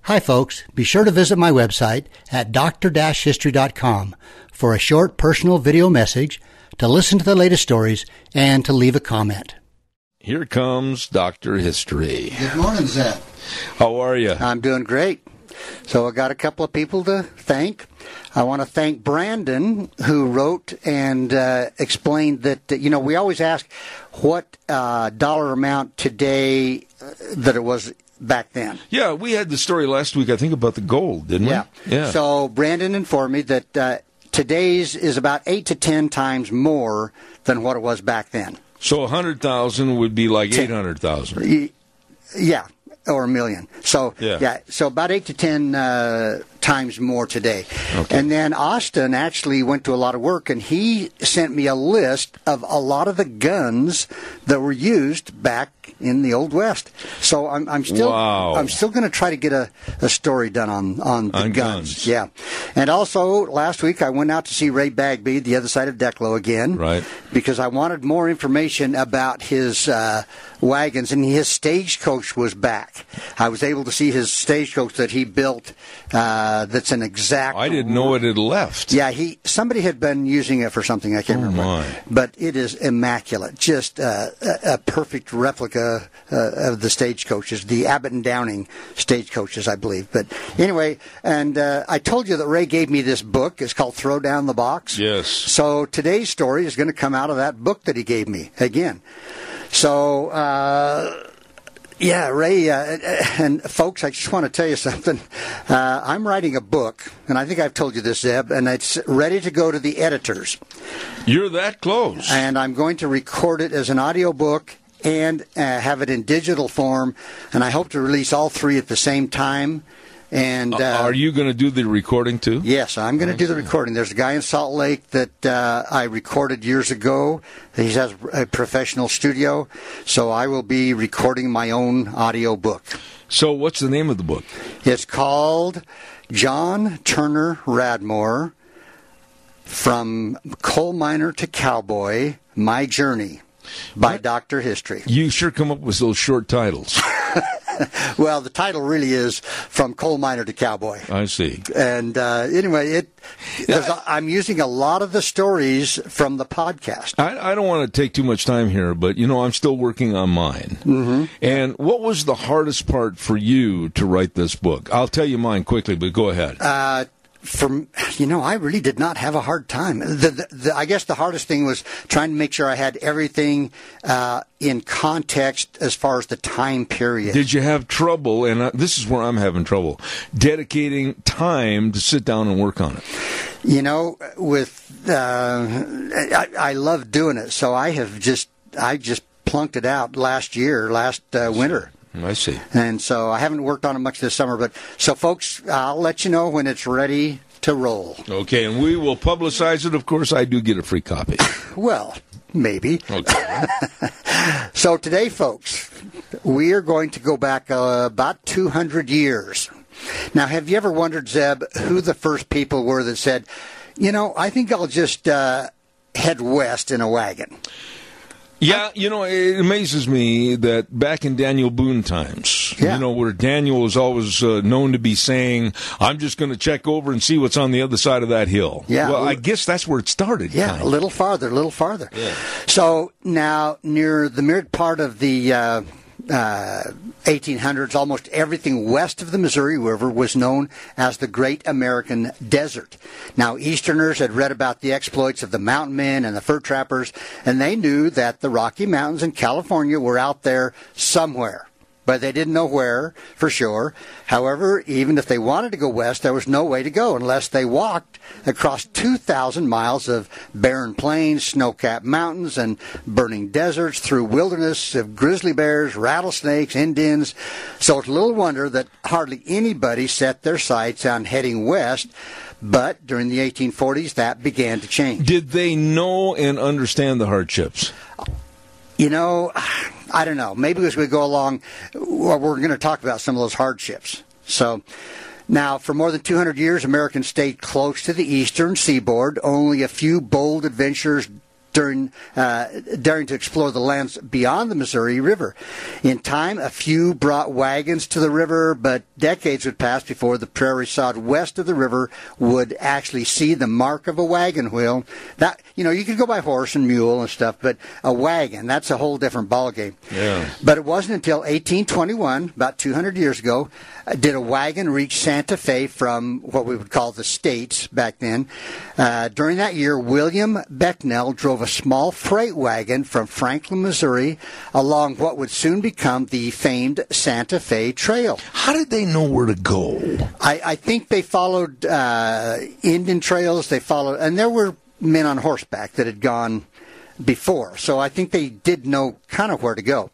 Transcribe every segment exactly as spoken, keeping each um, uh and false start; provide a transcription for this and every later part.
Hi, folks. Be sure to visit my website at d r history dot com for a short personal video message, to listen to the latest stories, and to leave a comment. Here comes Doctor History. Good morning, Zeb. How are you? I'm doing great. So I got a couple of people to thank. I want to thank Brandon, who wrote and uh, explained that, you know, we always ask what uh, dollar amount today uh, that it was back then. Yeah, we had the story last week, I think, about the gold, didn't yeah. we? Yeah. So Brandon informed me that uh, today's is about eight to ten times more than what it was back then. So one hundred thousand would be like eight hundred thousand. Yeah, or a million. So, yeah, yeah so about eight to ten uh, times more today. Okay. And then Austin actually went to a lot of work, and he sent me a list of a lot of the guns that were used back in the Old West. So I'm, I'm still wow. I'm still going to try to get a, a story done on, on the on guns. guns. Yeah. And also, last week I went out to see Ray Bagby, the other side of Declo again. Right. Because I wanted more information about his uh, wagons, and his stagecoach was back. I was able to see his stagecoach that he built uh, that's an exact... I didn't know it had left. Yeah, he somebody had been using it for something, I can't oh remember. My. But it is immaculate. Just uh, a, a perfect replica uh, of the stagecoaches, the Abbott and Downing stagecoaches, I believe. But anyway, and uh, I told you that Ray gave me this book. It's called Throw Down the Box. Yes. So today's story is going to come out of that book that he gave me again. So... Uh, Yeah, Ray, uh, and folks, I just want to tell you something. Uh, I'm writing a book, and I think I've told you this, Zeb, and it's ready to go to the editors. You're that close. And I'm going to record it as an audio book and uh, have it in digital form, and I hope to release all three at the same time. And uh, uh, are you going to do the recording too? Yes, I'm going to do the recording. There's a guy in Salt Lake that uh, I recorded years ago. He has a professional studio, so I will be recording my own audio book. So what's the name of the book? It's called John Turner Radmore, From Coal Miner to Cowboy, My Journey, by what? Doctor History. You sure come up with those short titles. Well, the title really is From Coal Miner to Cowboy. I see. And uh, anyway, it a, I'm using a lot of the stories from the podcast. I, I don't want to take too much time here, but, you know, I'm still working on mine. Mm-hmm. And what was the hardest part for you to write this book? I'll tell you mine quickly, but go ahead. Uh From you know, I really did not have a hard time. The, the, the, I guess the hardest thing was trying to make sure I had everything uh, in context as far as the time period. Did you have trouble, and uh, this is where I'm having trouble, dedicating time to sit down and work on it? You know, with uh, I, I love doing it, so I have just I just plunked it out last year, last uh, winter. I see. And so I haven't worked on it much this summer, but so folks, I'll let you know when it's ready to roll. Okay, and we will publicize it. Of course, I do get a free copy. Well, maybe. Okay. So today, folks, we are going to go back uh, about two hundred years. Now, have you ever wondered, Zeb, who the first people were that said, you know, I think I'll just uh, head west in a wagon? Yeah, you know, it amazes me that back in Daniel Boone times, yeah. you know, where Daniel was always uh, known to be saying, I'm just going to check over and see what's on the other side of that hill. Yeah. Well, I guess that's where it started. Yeah, kind a of. little farther, a little farther. Yeah. So now, near the mid part of the uh, uh, eighteen hundreds, almost everything west of the Missouri River was known as the Great American Desert. Now, Easterners had read about the exploits of the mountain men and the fur trappers, and they knew that the Rocky Mountains in California were out there somewhere. But they didn't know where, for sure. However, even if they wanted to go west, there was no way to go unless they walked across two thousand miles of barren plains, snow-capped mountains, and burning deserts through wilderness of grizzly bears, rattlesnakes, Indians. So it's little wonder that hardly anybody set their sights on heading west. But during the eighteen forties, that began to change. Did they know and understand the hardships? You know, I don't know. Maybe as we go along, we're going to talk about some of those hardships. So, now, for more than two hundred years, Americans stayed close to the eastern seaboard. Only a few bold adventurers during uh, daring to explore the lands beyond the Missouri River. In time, a few brought wagons to the river, but decades would pass before the prairie sod west of the river would actually see the mark of a wagon wheel. That, you know, you could go by horse and mule and stuff, but a wagon, that's a whole different ballgame. Yeah. But it wasn't until eighteen twenty-one, about two hundred years ago, uh, did a wagon reach Santa Fe from what we would call the States back then. Uh, during that year, William Becknell drove a small freight wagon from Franklin, Missouri, along what would soon become the famed Santa Fe Trail. How did they know where to go? I, I think they followed uh, Indian trails. They followed, and there were men on horseback that had gone before, so I think they did know kind of where to go.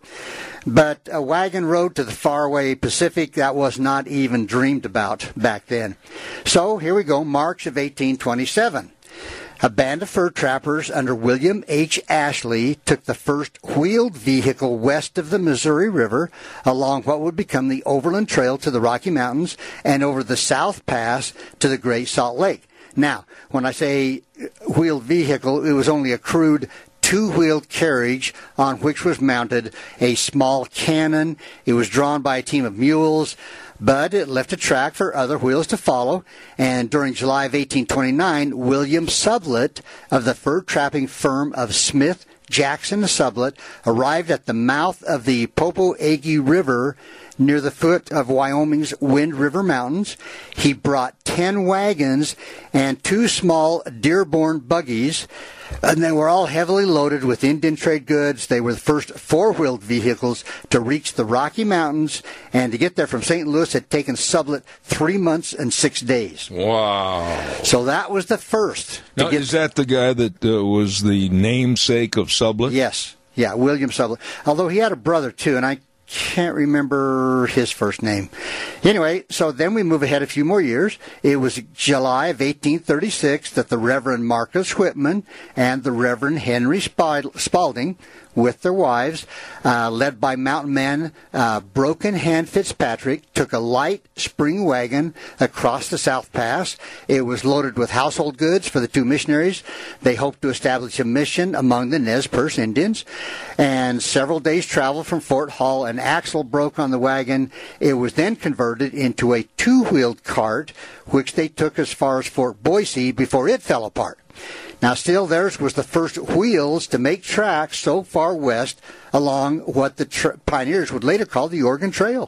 But a wagon road to the faraway Pacific, that was not even dreamed about back then. So here we go, March of eighteen twenty-seven. A band of fur trappers under William H. Ashley took the first wheeled vehicle west of the Missouri River along what would become the Overland Trail to the Rocky Mountains and over the South Pass to the Great Salt Lake. Now, when I say wheeled vehicle, it was only a crude two-wheeled carriage on which was mounted a small cannon. It was drawn by a team of mules, but it left a track for other wheels to follow. And during July of eighteen twenty-nine, William Sublett of the fur trapping firm of Smith, Jackson Sublett arrived at the mouth of the Popo-Agie River near the foot of Wyoming's Wind River Mountains. He brought ten wagons and two small Dearborn buggies, and they were all heavily loaded with Indian trade goods. They were the first four-wheeled vehicles to reach the Rocky Mountains, and to get there from Saint Louis had taken Sublett three months and six days. Wow. So that was the first. Now, get... is that the guy that uh, was the namesake of Sublett? Yes. Yeah, William Sublett. Although he had a brother, too, and I can't remember his first name. Anyway, so then we move ahead a few more years. It was July of eighteen thirty-six that the Reverend Marcus Whitman and the Reverend Henry Spalding, with their wives, uh, led by mountain man uh, Broken Hand Fitzpatrick, took a light spring wagon across the South Pass. It was loaded with household goods for the two missionaries. They hoped to establish a mission among the Nez Perce Indians. And several days' travel from Fort Hall, an axle broke on the wagon. It was then converted into a two-wheeled cart, which they took as far as Fort Boise before it fell apart. Now, still, theirs was the first wheels to make tracks so far west along what the tra- pioneers would later call the Oregon Trail.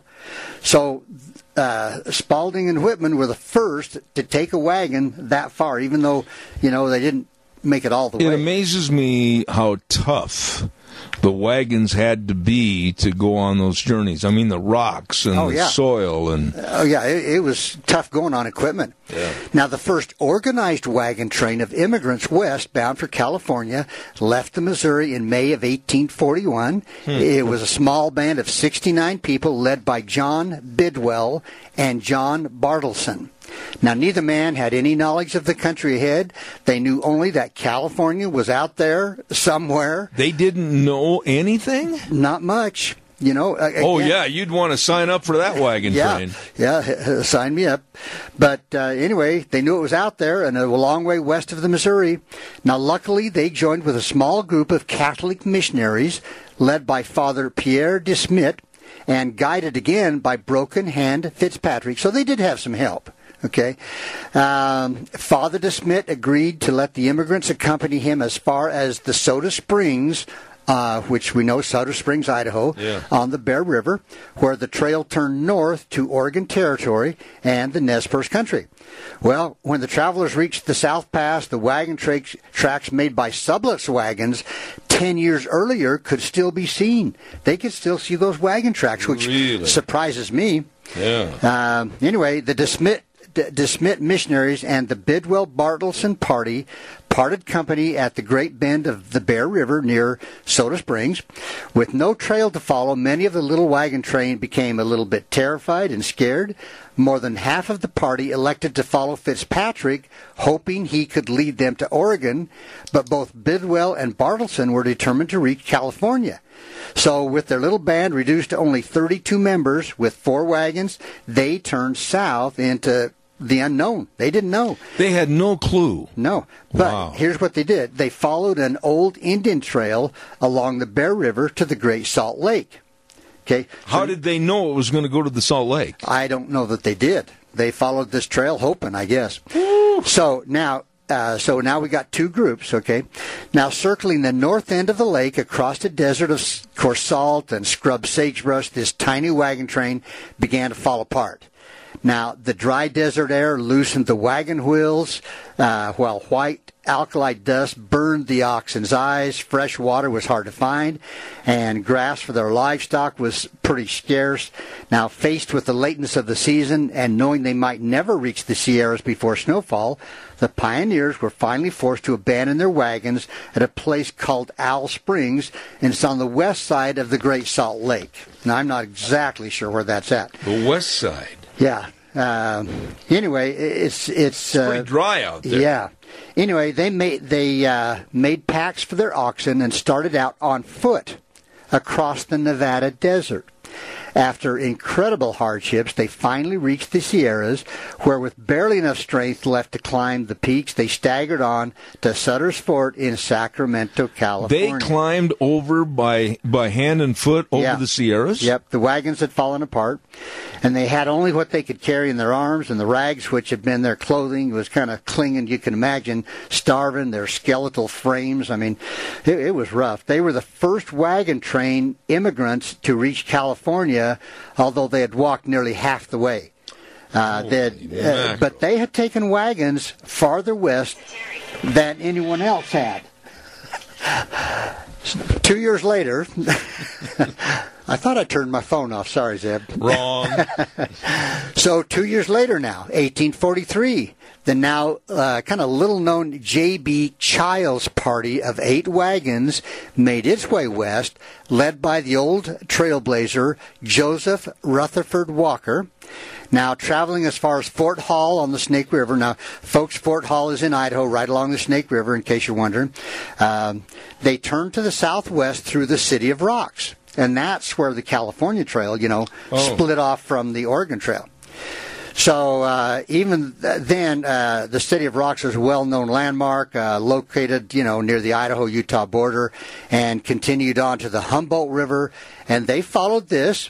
So uh, Spalding and Whitman were the first to take a wagon that far, even though, you know, they didn't make it all the it way. It amazes me how tough the wagons had to be to go on those journeys. I mean, the rocks and oh, the yeah. soil. and Oh, yeah, it, it was tough going on equipment. Yeah. Now, the first organized wagon train of immigrants west bound for California left the Missouri in May of eighteen forty-one. Hmm. It was a small band of sixty-nine people led by John Bidwell and John Bartleson. Now, neither man had any knowledge of the country ahead. They knew only that California was out there somewhere. They didn't know anything? Not much. You know, again, oh, yeah, you'd want to sign up for that wagon yeah, train. Yeah, sign me up. But uh, anyway, they knew it was out there and a long way west of the Missouri. Now, luckily, they joined with a small group of Catholic missionaries led by Father Pierre de Smet and guided again by Broken Hand Fitzpatrick. So they did have some help. Okay. Um, Father de Smet agreed to let the immigrants accompany him as far as the Soda Springs, uh, which we know Soda Springs, Idaho, yeah. on the Bear River, where the trail turned north to Oregon Territory and the Nez Perce country. Well, when the travelers reached the South Pass, the wagon tra- tracks made by Sublett's wagons ten years earlier could still be seen. They could still see those wagon tracks, which really? surprises me. Yeah. Um, anyway, the de Smet De Smet missionaries and the Bidwell Bartleson party parted company at the Great Bend of the Bear River near Soda Springs. With no trail to follow, many of the little wagon train became a little bit terrified and scared. More than half of the party elected to follow Fitzpatrick, hoping he could lead them to Oregon, but both Bidwell and Bartleson were determined to reach California. So with their little band reduced to only thirty-two members with four wagons, they turned south into the unknown. They didn't know. They had no clue. No. But Wow. here's what they did. They followed an old Indian trail along the Bear River to the Great Salt Lake. Okay. How So did they know it was going to go to the Salt Lake? I don't know that they did. They followed this trail hoping, I guess. So now Uh, so now we got two groups, okay? Now circling the north end of the lake across a desert of, of course, salt and scrub sagebrush, this tiny wagon train began to fall apart. Now, the dry desert air loosened the wagon wheels, uh, while white alkali dust burned the oxen's eyes. Fresh water was hard to find, and grass for their livestock was pretty scarce. Now, faced with the lateness of the season and knowing they might never reach the Sierras before snowfall, the pioneers were finally forced to abandon their wagons at a place called Owl Springs, and it's on the west side of the Great Salt Lake. Now, I'm not exactly sure where that's at. The west side. Yeah. Uh, anyway, it's it's uh, Pretty dry out there. Yeah. Anyway, they made they uh, made packs for their oxen and started out on foot across the Nevada desert. After incredible hardships, they finally reached the Sierras, where with barely enough strength left to climb the peaks, they staggered on to Sutter's Fort in Sacramento, California. They climbed over by by hand and foot over Yeah. the Sierras? Yep, the wagons had fallen apart, and they had only what they could carry in their arms, and the rags which had been their clothing was kind of clinging, you can imagine, starving, their skeletal frames. I mean, it, it was rough. They were the first wagon train immigrants to reach California, although they had walked nearly half the way. Uh, they had, uh, but they had taken wagons farther west than anyone else had. Two years later, I thought I turned my phone off. Sorry, Zeb. Wrong. So two years later now, eighteen forty-three, the now uh, kind of little-known J B. Childs party of eight wagons made its way west, led by the old trailblazer Joseph Rutherford Walker. Now, traveling as far as Fort Hall on the Snake River. Now, folks, Fort Hall is in Idaho, right along the Snake River, in case you're wondering. Um, they turned to the southwest through the City of Rocks. And that's where the California Trail, you know, Oh. split off from the Oregon Trail. So uh, even th- then, uh, the City of Rocks is a well-known landmark, uh, located, you know, near the Idaho-Utah border, and continued on to the Humboldt River. And they followed this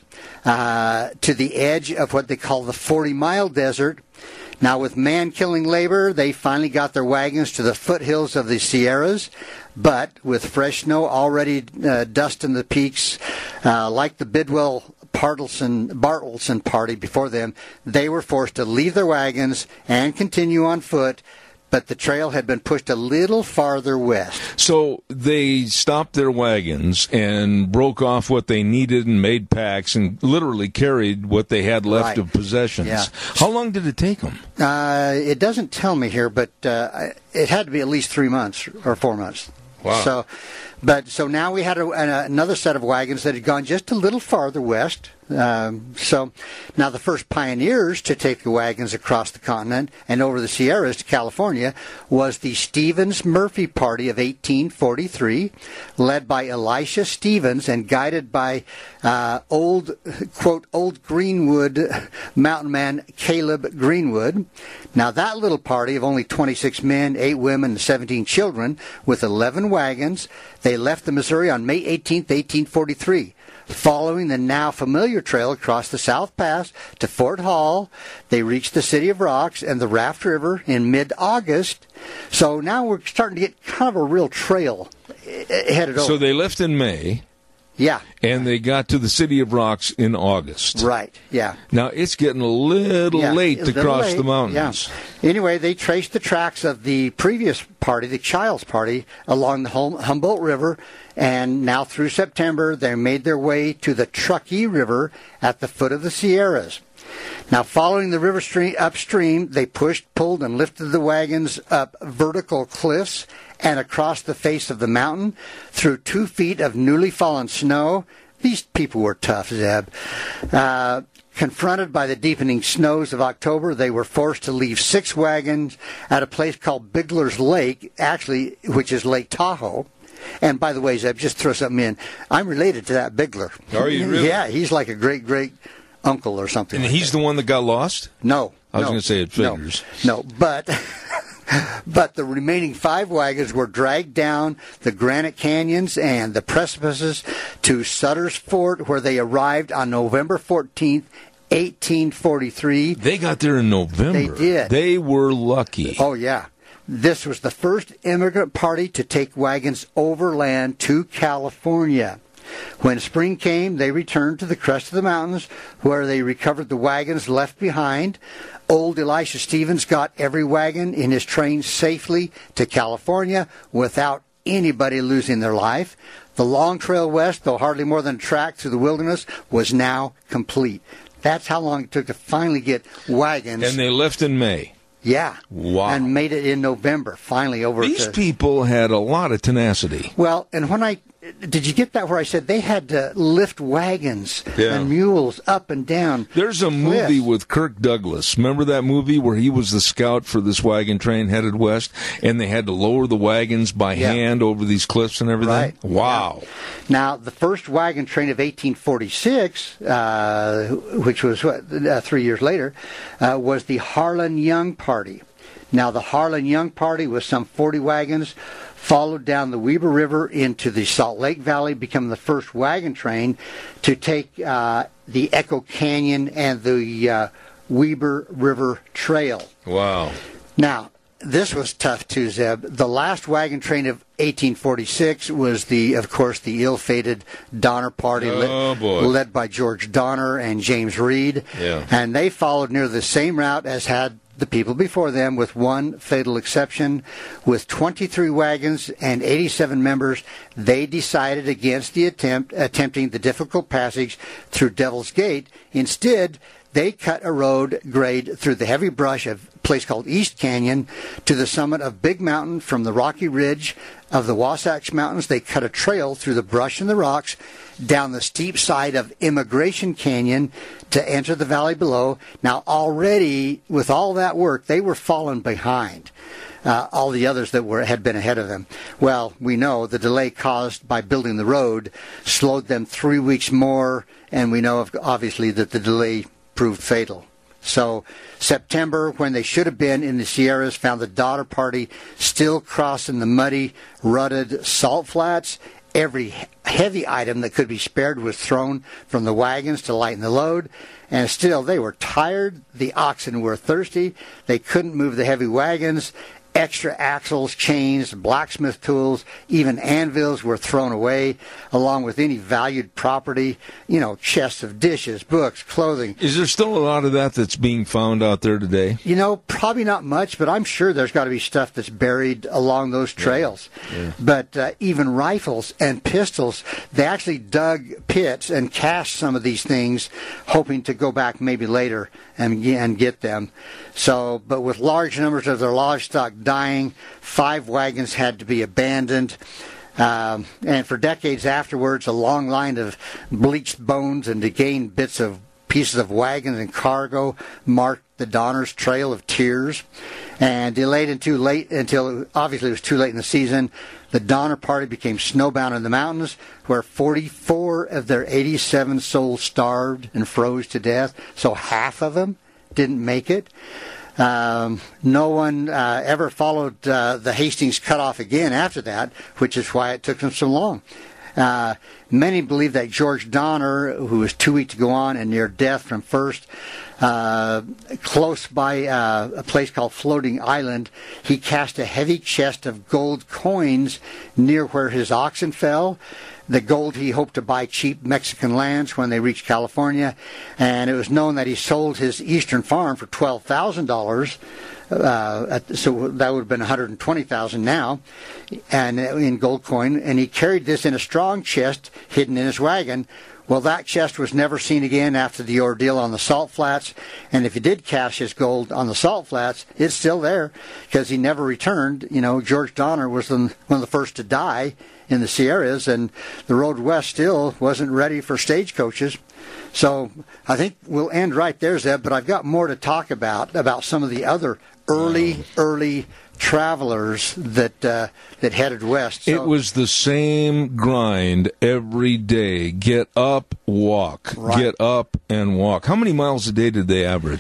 uh, to the edge of what they call the forty-mile desert. Now, with man-killing labor, they finally got their wagons to the foothills of the Sierras. But with fresh snow already uh, dusting the peaks, uh, like the Bidwell Bartleson, Bartleson party before them, they were forced to leave their wagons and continue on foot. But the trail had been pushed a little farther west. So they stopped their wagons and broke off what they needed and made packs and literally carried what they had left Right. of possessions. Yeah. How long did it take them? Uh, it doesn't tell me here, but uh, it had to be at least three months or four months. Wow. So, but so now we had a, an, another set of wagons that had gone just a little farther west. Um, so now the first pioneers to take the wagons across the continent and over the Sierras to California was the Stevens Murphy Party of eighteen forty-three, led by Elisha Stevens and guided by uh, old, quote, old Greenwood mountain man Caleb Greenwood. Now that little party of only twenty-six men, eight women, and seventeen children with eleven wagons, they left the Missouri on May eighteenth, eighteen forty-three. Following the now familiar trail across the South Pass to Fort Hall, they reached the City of Rocks and the Raft River in mid-August. So now we're starting to get kind of a real trail headed over. So they left in May, Yeah, and they got to the City of Rocks in August. right, yeah. Now, it's getting a little Yeah, late a to little cross late, the mountains. Yeah. Anyway, they traced the tracks of the previous party, the Childs Party, along the Hum- Humboldt River, and now through September, they made their way to the Truckee River at the foot of the Sierras. Now, following the river stream upstream, they pushed, pulled, and lifted the wagons up vertical cliffs and across the face of the mountain through two feet of newly fallen snow. These people were tough, Zeb. Uh, confronted by the deepening snows of October, they were forced to leave six wagons at a place called Bigler's Lake, actually, which is Lake Tahoe. And by the way, Zeb, just throw something in. I'm related to that Bigler. Are you really? Yeah, he's like a great, great uncle or something. And like he's that. the one that got lost? No. I was no, going to say it figures. No, no but but the remaining five wagons were dragged down the granite canyons and the precipices to Sutter's Fort, where they arrived on November fourteenth, eighteen forty-three. They got there in November. They did. They were lucky. Oh, yeah. This was the first immigrant party to take wagons overland to California. When spring came, they returned to the crest of the mountains, where they recovered the wagons left behind. Old Elisha Stevens got every wagon in his train safely to California without anybody losing their life. The long trail west, though hardly more than a track through the wilderness, was now complete. That's how long it took to finally get wagons. And they left in May. Yeah. Wow. And made it in November, finally over These to... people had a lot of tenacity. Well, and when I... Did you get that where I said they had to lift wagons Yeah. and mules up and down? There's a movie cliffs? with Kirk Douglas. Remember that movie where he was the scout for this wagon train headed west, and they had to lower the wagons by Yeah. hand over these cliffs and everything? Right. Wow. Yeah. Now, the first wagon train of eighteen forty-six, uh, which was what, uh, three years later, uh, was the Harlan Young Party. Now, the Harlan Young Party was some forty wagons, followed down the Weber River into the Salt Lake Valley, becoming the first wagon train to take uh, the Echo Canyon and the uh, Weber River Trail. Wow. Now, this was tough too, Zeb. The last wagon train of eighteen forty-six was the, of course, the ill-fated Donner Party, Oh, led, boy. led by George Donner and James Reed. Yeah. And they followed near the same route as had the people before them, with one fatal exception. With twenty-three wagons and eighty-seven members, they decided against the attempt attempting the difficult passage through Devil's Gate. Instead, they cut a road grade through the heavy brush of a place called East Canyon to the summit of Big Mountain. From the rocky ridge of the Wasatch Mountains, they cut a trail through the brush and the rocks down the steep side of Immigration Canyon to enter the valley below. Now, already, with all that work, they were falling behind uh, all the others that were had been ahead of them. Well, we know the delay caused by building the road slowed them three weeks more, and we know, obviously, that the delay proved fatal. So September, when they should have been in the Sierras, found the Donner Party still crossing the muddy, rutted salt flats. Every heavy item that could be spared was thrown from the wagons to lighten the load. And still, they were tired. The oxen were thirsty. They couldn't move the heavy wagons. Extra axles, chains, blacksmith tools, even anvils were thrown away, along with any valued property, you know, chests of dishes, books, clothing. Is there still a lot of that that's being found out there today? You know, probably not much, but I'm sure there's got to be stuff that's buried along those trails. Yeah. Yeah. But uh, even rifles and pistols, they actually dug pits and cached some of these things, hoping to go back maybe later and, and get them. So, but with large numbers of their livestock dying, five wagons had to be abandoned. Um, and for decades afterwards, a long line of bleached bones and decaying bits of pieces of wagons and cargo marked the Donner's Trail of Tears. And delayed until late, until obviously it was too late in the season, the Donner Party became snowbound in the mountains, where forty-four of their eighty-seven souls starved and froze to death. So half of them didn't make it. Um, no one uh, ever followed uh, the Hastings cutoff again after that, which is why it took them so long. Uh, many believe that George Donner, who was too weak to go on and near death from first, uh, close by uh, a place called Floating Island, he cast a heavy chest of gold coins near where his oxen fell. The gold he hoped to buy cheap Mexican lands when they reached California, and it was known that he sold his eastern farm for twelve thousand dollars. Uh, so that would have been one hundred twenty thousand dollars now, and in gold coin. And he carried this in a strong chest hidden in his wagon. Well, that chest was never seen again after the ordeal on the Salt Flats. And if he did cache his gold on the Salt Flats, it's still there because he never returned. You know, George Donner was the, one of the first to die in the Sierras, and the road west still wasn't ready for stagecoaches. So I think we'll end right there, Zeb, but I've got more to talk about, about some of the other early, early travelers that uh, that headed west. So, it was the same grind every day. Get up, walk. Right. Get up and walk. How many miles a day did they average?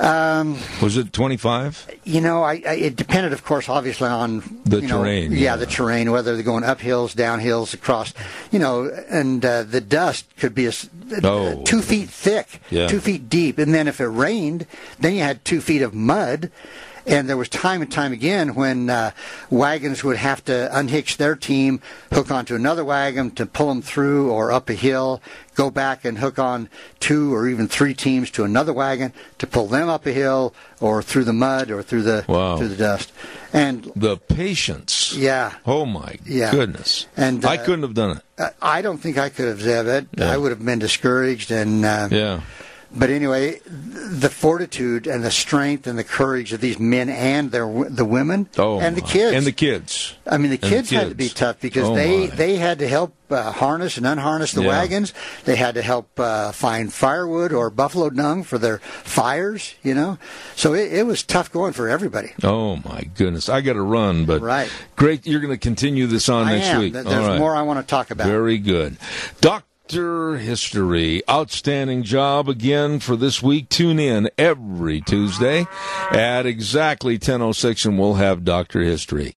Um, Was it twenty-five? You know, I, I, it depended, of course, obviously on The you know, terrain, Yeah, yeah. the terrain, whether they're going up hills, down hills, across, you know, and uh, the dust could be a, s- Oh. two feet thick, Yeah. two feet deep. And then if it rained, then you had two feet of mud. And there was time and time again when uh, wagons would have to unhitch their team, hook onto another wagon to pull them through or up a hill, go back and hook on two or even three teams to another wagon to pull them up a hill or through the mud or through the Wow. through the dust. And The patience. yeah, Oh, my Yeah. goodness. And, I uh, couldn't have done it. uh, I don't think I could have Zev it. Yeah. I would have been discouraged and. Uh, Yeah. But anyway, the fortitude and the strength and the courage of these men and their the women Oh, and the my. kids. And the kids. I mean, the And the kids had to be kids. tough because Oh, they, my. they had to help uh, harness and unharness the Yeah. wagons. They had to help uh, find firewood or buffalo dung for their fires, you know. So it, it was tough going for everybody. Oh, my goodness. I got to run, but Right. great. You're going to continue this on I next am. week. There's All right. more I want to talk about. Very good. Doctor History, outstanding job again for this week. Tune in every Tuesday at exactly ten oh six and we'll have Doctor History.